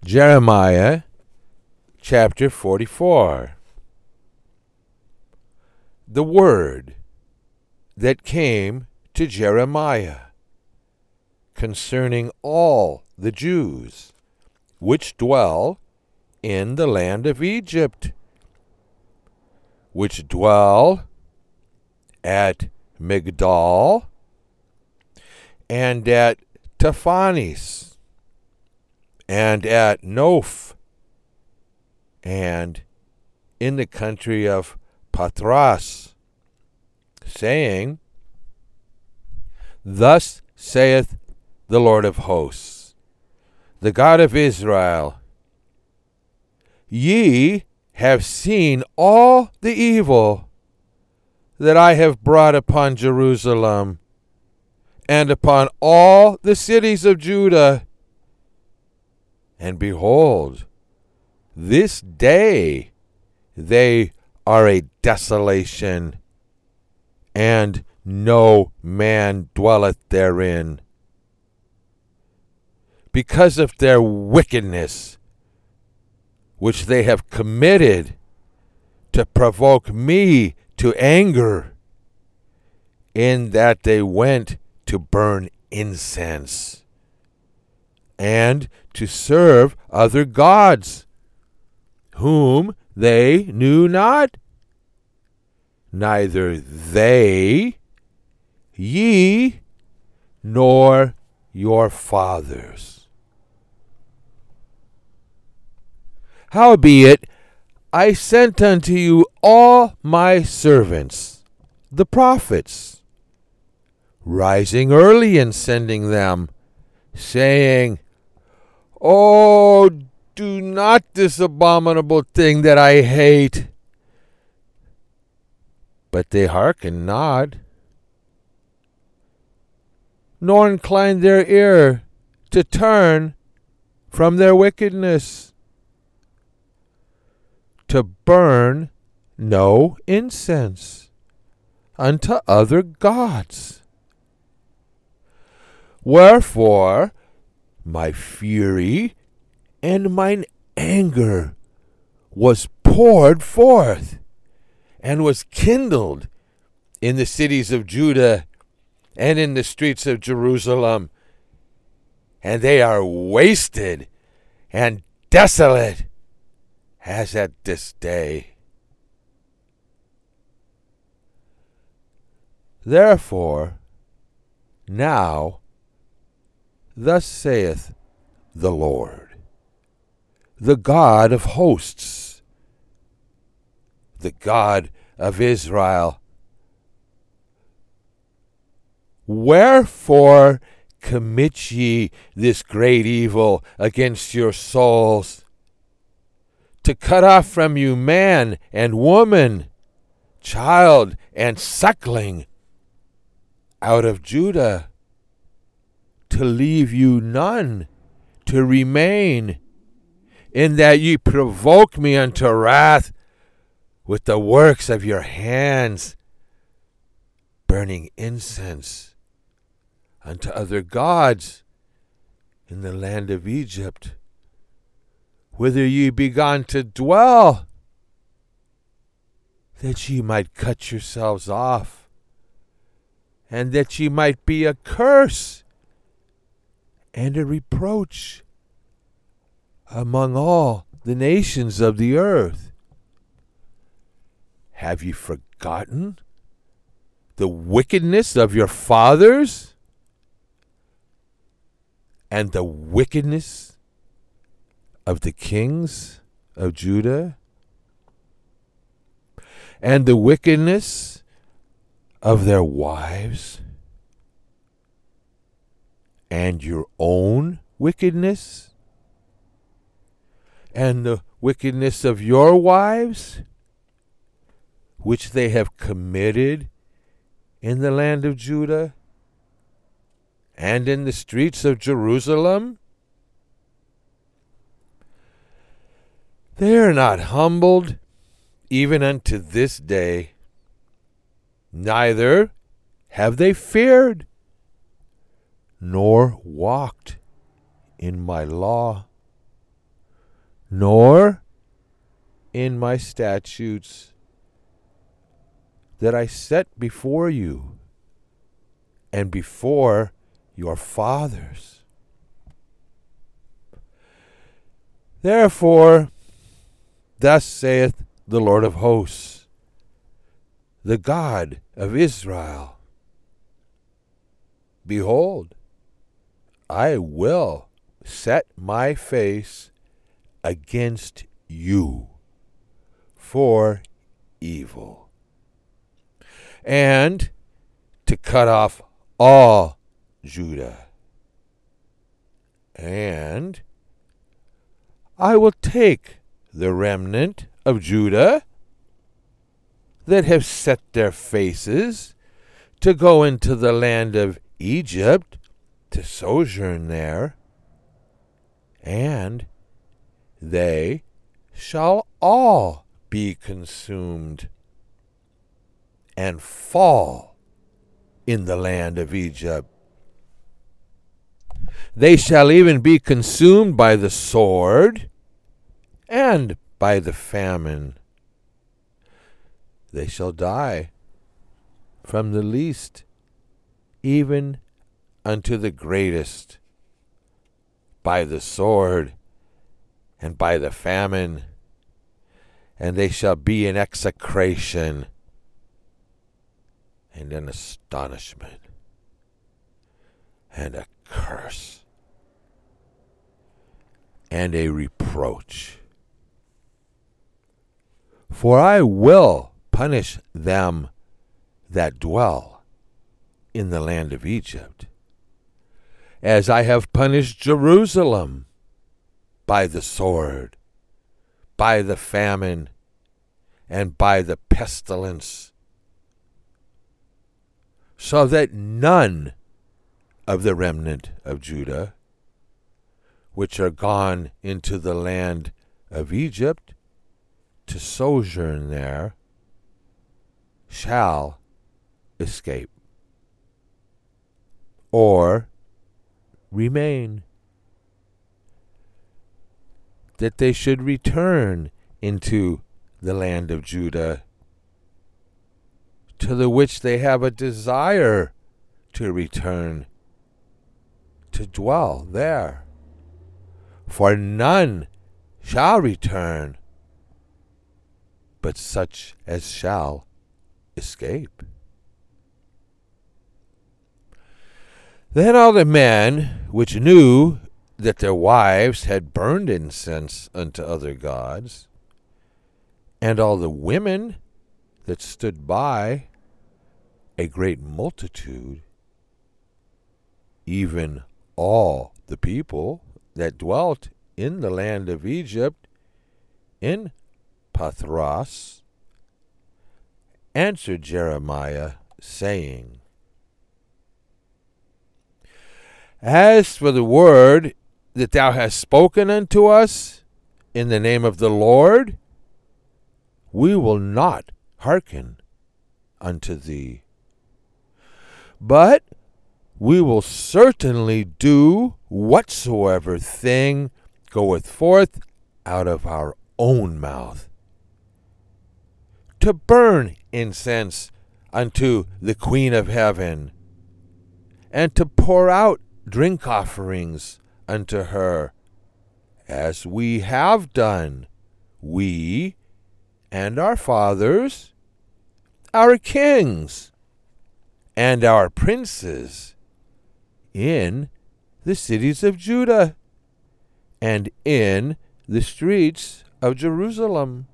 Jeremiah chapter 44. The word that came to Jeremiah concerning all the Jews which dwell in the land of Egypt, which dwell at Migdol and at Taphanes and at Noph and in the country of Patras, saying, Thus saith the Lord of hosts, the God of Israel, Ye have seen all the evil that I have brought upon Jerusalem and upon all the cities of Judah. And behold, this day they are a desolation, and no man dwelleth therein, because of their wickedness which they have committed to provoke me to anger, in that they went to burn incense and to serve other gods, whom they knew not, neither they, ye, nor your fathers. Howbeit, I sent unto you all my servants, the prophets, rising early and sending them, saying, Oh, do not this abominable thing that I hate. But they hearken not, nor incline their ear to turn from their wickedness, to burn no incense unto other gods. Wherefore my fury and mine anger was poured forth, and was kindled in the cities of Judah and in the streets of Jerusalem, and they are wasted and desolate as at this day. Therefore, now, thus saith the Lord, the God of hosts, the God of Israel, Wherefore commit ye this great evil against your souls, to cut off from you man and woman, child and suckling, out of Judah, to leave you none to remain, in that ye provoke me unto wrath with the works of your hands, burning incense unto other gods in the land of Egypt, whither ye began to dwell, that ye might cut yourselves off, and that ye might be a curse and a reproach among all the nations of the earth. Have ye forgotten the wickedness of your fathers, and the wickedness of the kings of Judah, and the wickedness of their wives, and your own wickedness, and the wickedness of your wives, which they have committed in the land of Judah and in the streets of Jerusalem? They are not humbled even unto this day, neither have they feared, nor walked in my law. nor in my statutes that I set before you and before your fathers. Therefore, thus saith the Lord of hosts, the God of Israel, behold, I will set my face against you for evil, and to cut off all Judah. And I will take the remnant of Judah that have set their faces to go into the land of Egypt to sojourn there, and they shall all be consumed and fall in the land of Egypt. They shall even be consumed by the sword and by the famine. They shall die from the least even unto the greatest, by the sword and by the famine, and they shall be in execration and in astonishment and a curse and a reproach. For I will punish them that dwell in the land of Egypt, as I have punished Jerusalem by the sword, by the famine, and by the pestilence, so that none of the remnant of Judah, which are gone into the land of Egypt to sojourn there, shall escape or remain, that they should return into the land of Judah, to the which they have a desire to return, to dwell there. For none shall return, but such as shall escape. Then all the men which knew that their wives had burned incense unto other gods, and all the women that stood by, a great multitude, even all the people that dwelt in the land of Egypt, in Pathros, answered Jeremiah, saying, As for the word that thou hast spoken unto us in the name of the Lord, we will not hearken unto thee, but we will certainly do whatsoever thing goeth forth out of our own mouth, to burn incense unto the Queen of Heaven, and to pour out drink offerings unto her, as we have done, we and our fathers, our kings, and our princes, in the cities of Judah, and in the streets of Jerusalem.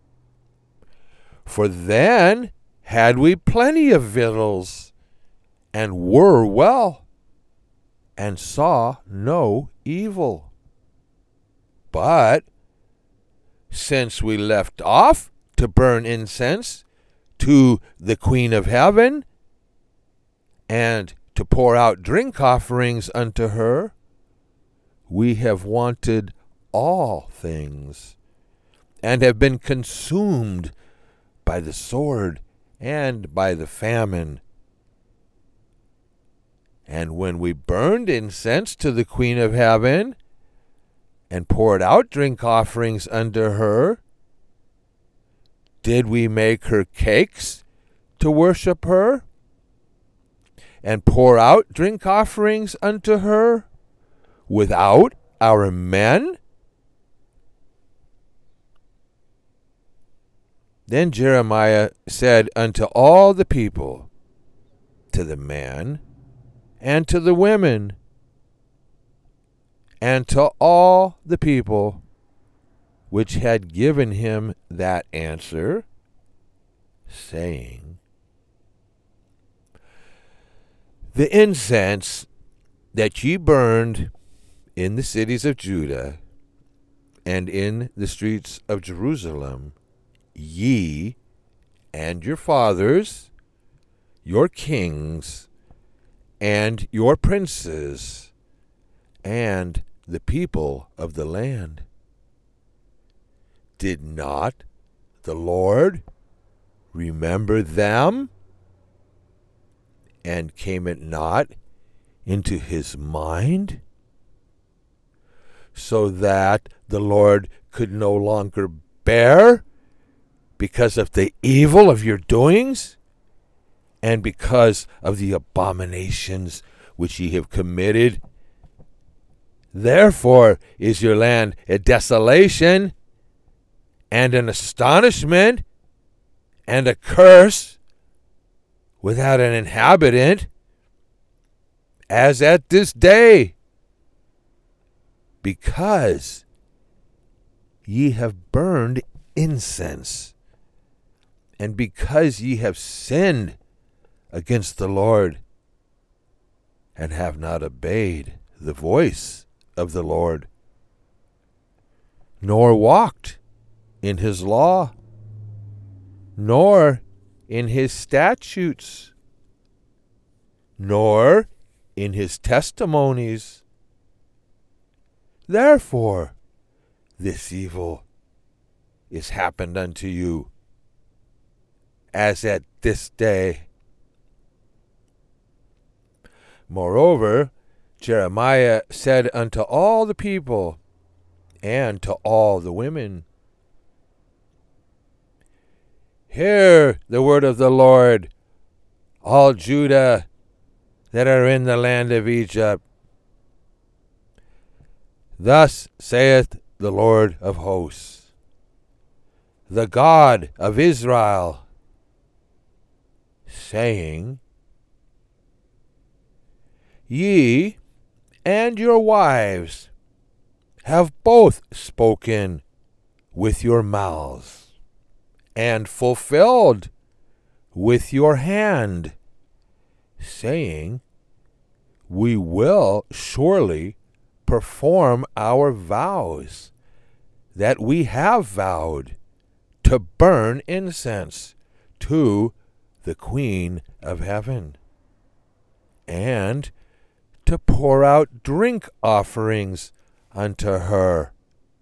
For then had we plenty of victuals, and were well, and saw no evil. But since we left off to burn incense to the Queen of Heaven, and to pour out drink offerings unto her, we have wanted all things, and have been consumed by the sword and by the famine. And when we burned incense to the Queen of Heaven, and poured out drink offerings unto her? Did we make her cakes to worship her, and pour out drink offerings unto her without our men? Then Jeremiah said unto all the people, to the men, and to the women, and to all the people which had given him that answer, saying, the incense that ye burned in the cities of Judah and in the streets of Jerusalem, ye and your fathers, your kings, and your princes, and the people of the land. Did not the Lord remember them? And came it not into his mind? So that the Lord could no longer bear because of the evil of your doings, and because of the abominations which ye have committed. Therefore is your land a desolation, and an astonishment, and a curse, without an inhabitant, as at this day, because ye have burned incense, and because ye have sinned against the Lord, and have not obeyed the voice of the Lord, nor walked in his law, nor in his statutes, nor in his testimonies. Therefore this evil is happened unto you, as at this day. Moreover, Jeremiah said unto all the people and to all the women, hear the word of the Lord, all Judah that are in the land of Egypt. Thus saith the Lord of hosts, the God of Israel, saying, ye and your wives have both spoken with your mouths, and fulfilled with your hand, saying, we will surely perform our vows that we have vowed, to burn incense to the Queen of Heaven, and to pour out drink offerings unto her.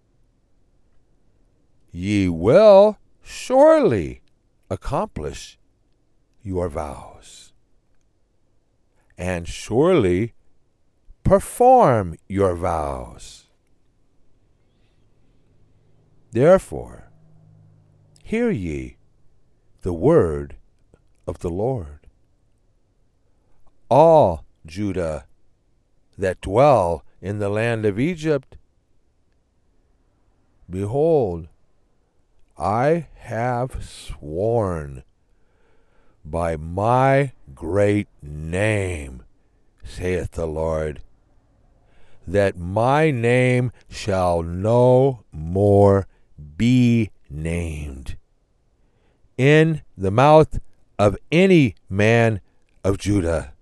Ye will surely accomplish your vows, and surely perform your vows. Therefore, hear ye the word of the Lord, all Judah that dwell in the land of Egypt. Behold, I have sworn by my great name, saith the Lord, that my name shall no more be named in the mouth of any man of Judah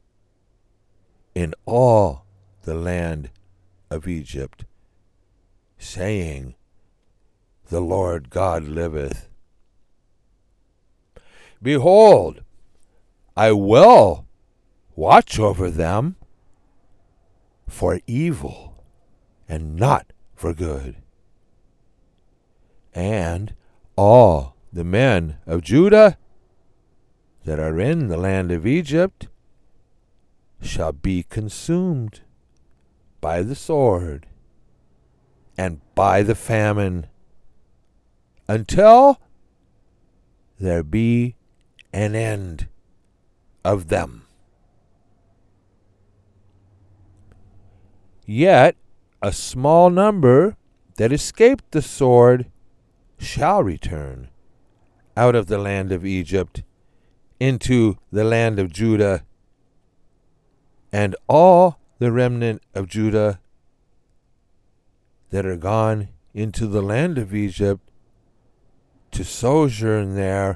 in all the land of Egypt, saying, the Lord God liveth. Behold, I will watch over them for evil and not for good. And all the men of Judah that are in the land of Egypt shall be consumed by the sword, and by the famine, until there be an end of them. Yet a small number that escaped the sword shall return out of the land of Egypt into the land of Judah, and all the remnant of Judah that are gone into the land of Egypt to sojourn there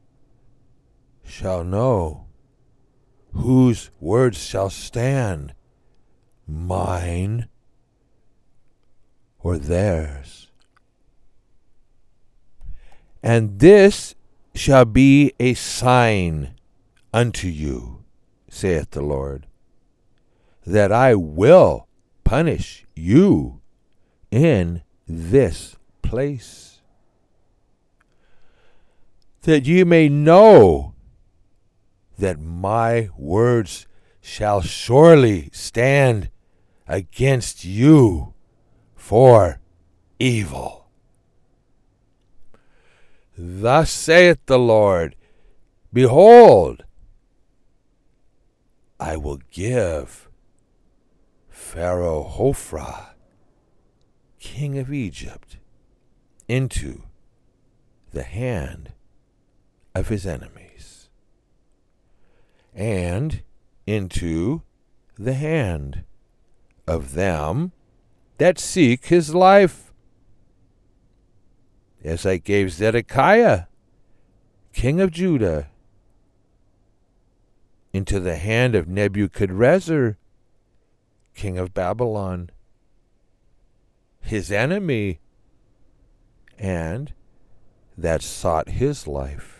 shall know whose words shall stand, mine or theirs. And this shall be a sign unto you, saith the Lord, that I will punish you in this place, that ye may know that my words shall surely stand against you for evil. Thus saith the Lord, behold, I will give Pharaoh Hophra, king of Egypt, into the hand of his enemies, and into the hand of them that seek his life, as I gave Zedekiah, king of Judah, into the hand of Nebuchadrezzar, king of Babylon, his enemy, and that sought his life.